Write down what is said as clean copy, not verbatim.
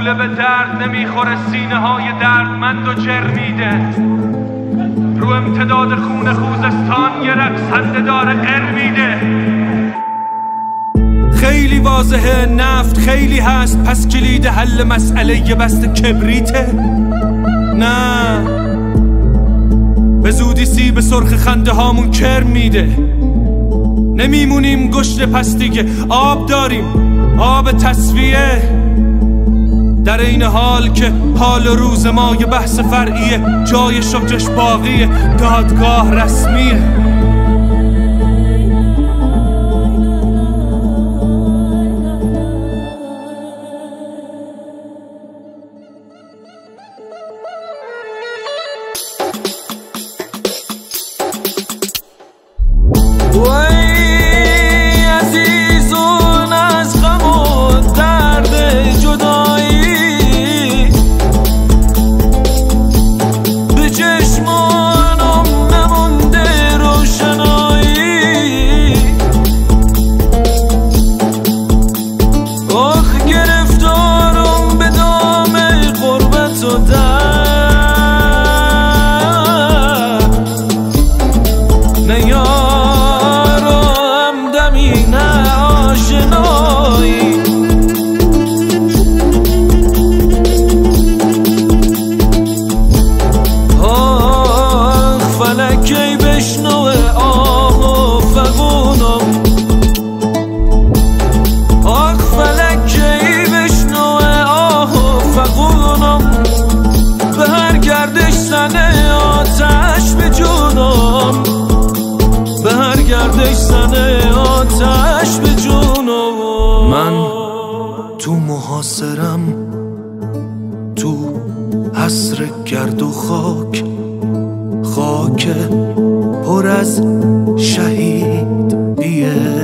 کوله به درد نمیخوره، سینه های دردمند و جرمیده. رو امتداد خون خوزستان یه رقصنده داره قر میده. خیلی واضحه نفت خیلی هست، پس کلید حل مسئله یه بسته کبریته. نه به زودی سیب سرخ خنده هامون کرم میده. نمیمونیم گشت پس دیگه، آب داریم، آب تصفیه. در این حال که حال و روز ما یه بحث فرعیه، جای شکرش باقیه، دادگاه رسمیه. من تو محاصرم، تو عصر گرد و خاک، خاک پر از شهید بیه.